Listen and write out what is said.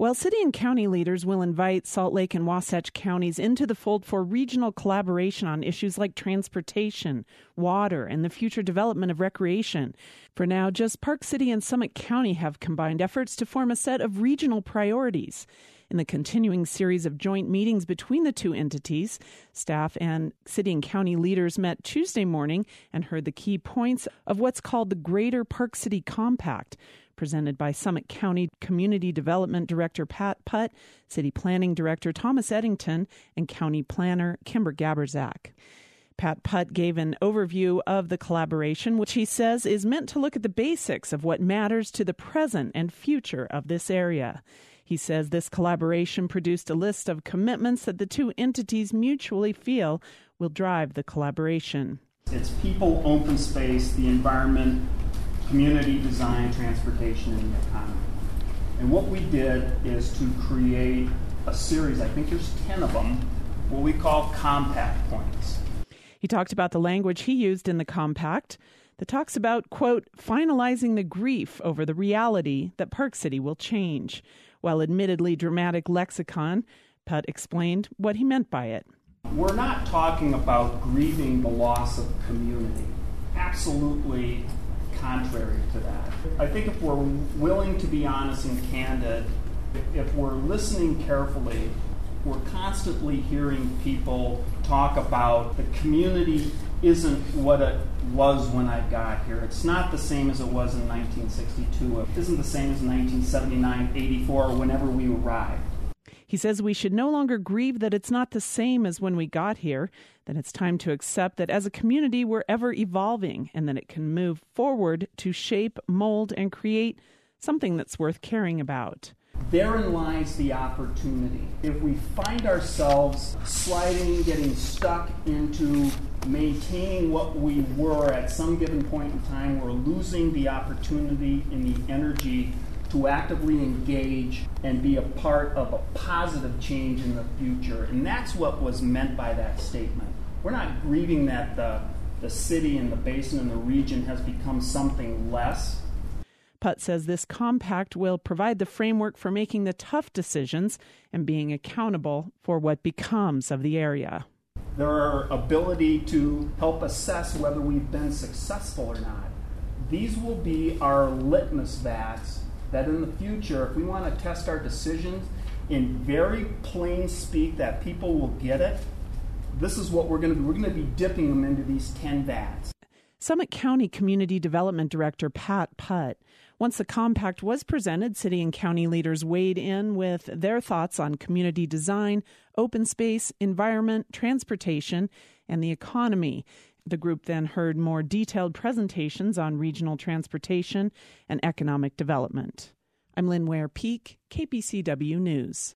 Well, city and county leaders will invite Salt Lake and Wasatch counties into the fold for regional collaboration on issues like transportation, water, and the future development of recreation. For now, just Park City and Summit County have combined efforts to form a set of regional priorities. In the continuing series of joint meetings between the two entities, staff and city and county leaders met Tuesday morning and heard the key points of what's called the Greater Park City Compact, presented by Summit County Community Development Director Pat Putt, City Planning Director Thomas Eddington, and County Planner Kimber Gaberzak. Pat Putt gave an overview of the collaboration, which he says is meant to look at the basics of what matters to the present and future of this area. He says this collaboration produced a list of commitments that the two entities mutually feel will drive the collaboration. It's people, open space, the environment, community design, transportation, and the economy. And what we did is to create a series, I think there's 10 of them, what we call compact points. He talked about the language he used in the compact that talks about, quote, finalizing the grief over the reality that Park City will change. While admittedly dramatic lexicon, Putt explained what he meant by it. We're not talking about grieving the loss of community. Absolutely contrary to that. I think if we're willing to be honest and candid, if we're listening carefully, we're constantly hearing people talk about the community isn't what it was when I got here. It's not the same as it was in 1962. It isn't the same as 1979, 84, or whenever we arrived. He says we should no longer grieve that it's not the same as when we got here, that it's time to accept that as a community we're ever evolving and that it can move forward to shape, mold, and create something that's worth caring about. Therein lies the opportunity. If we find ourselves sliding, getting stuck into maintaining what we were at some given point in time, we're losing the opportunity and the energy to actively engage and be a part of a positive change in the future. And that's what was meant by that statement. We're not grieving that the city and the basin and the region has become something less. Putt says this compact will provide the framework for making the tough decisions and being accountable for what becomes of the area. Their ability to help assess whether we've been successful or not. These will be our litmus vats that in the future, if we want to test our decisions in very plain speak that people will get it, this is what we're going to do. We're going to be dipping them into these 10 vats. Summit County Community Development Director Pat Putt. Once the compact was presented, city and county leaders weighed in with their thoughts on community design, open space, environment, transportation, and the economy. The group then heard more detailed presentations on regional transportation and economic development. I'm Lynn Ware-Peak, KPCW News.